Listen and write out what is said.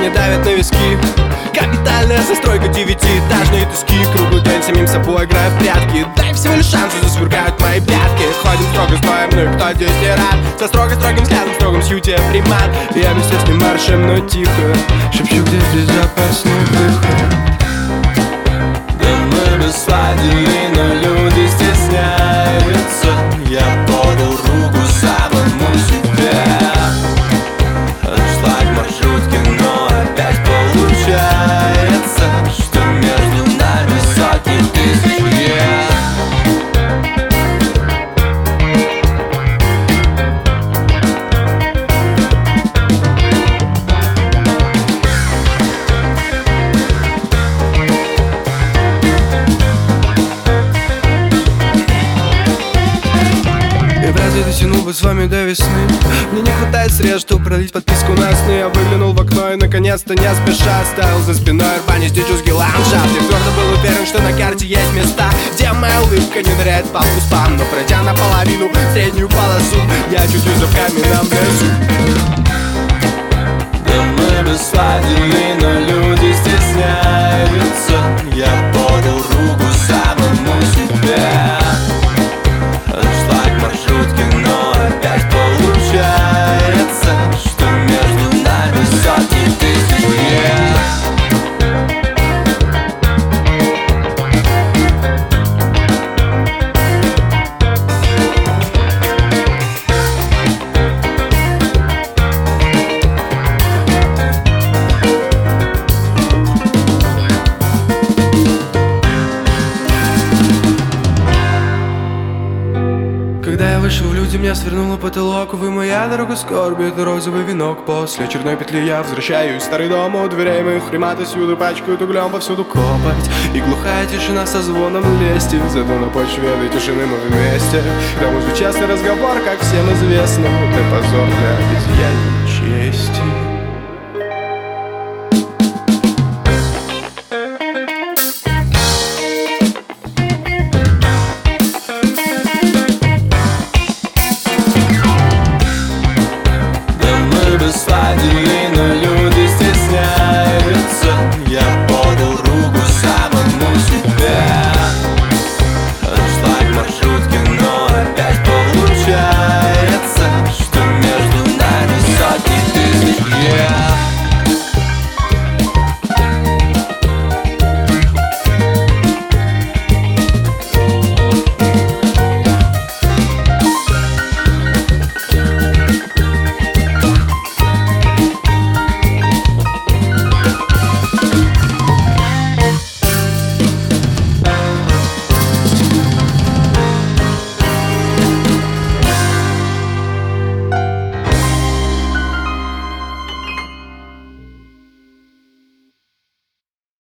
давят на виски. Капитальная застройка, девятиэтажные тиски. Круглый день самим собой играю в прятки. Дай всего лишь шанс, засверкают мои пятки. Ходим строго стоим, ну и кто здесь не рад? Со строгим взглядом, строгом сьюте примат. Я вместе с ним маршем, но тихо шепчу, где безопасный выход. Да мы бы сладили, но люди стесняются. Я подал руку самому себе. Аншлаг маршрутки, но опять получается, что между нами сотни тысяч лет. Дотянул бы с вами до весны. Мне не хватает средств, чтобы продлить подписку на сны. Я выглянул в окно и наконец-то не спеша оставил за спиной урбанистический ландшафт. Я твердо был уверен, что на карте есть места, где моя улыбка не ныряет в папку спам. Но пройдя наполовину среднюю полосу, я чуть-чуть за в каменном лесу. Да мы бы сладили, но люди стесняются. Я подал руку самому себе. Аншлаг маршрутки, но опять получается, что между нами сотни тысяч лет. Когда я вышел в люди, меня свернуло потолок. Увы, моя дорога скорби, это розовый венок. После очередной петли я возвращаюсь в старый дом. У дверей моих приматы всюду пачкают углем, повсюду копоть и глухая тишина со звоном лести. Зато на почве этой тишины мы вместе. К тому же частный разговор, как всем известно, это позор для обезьяньей чести.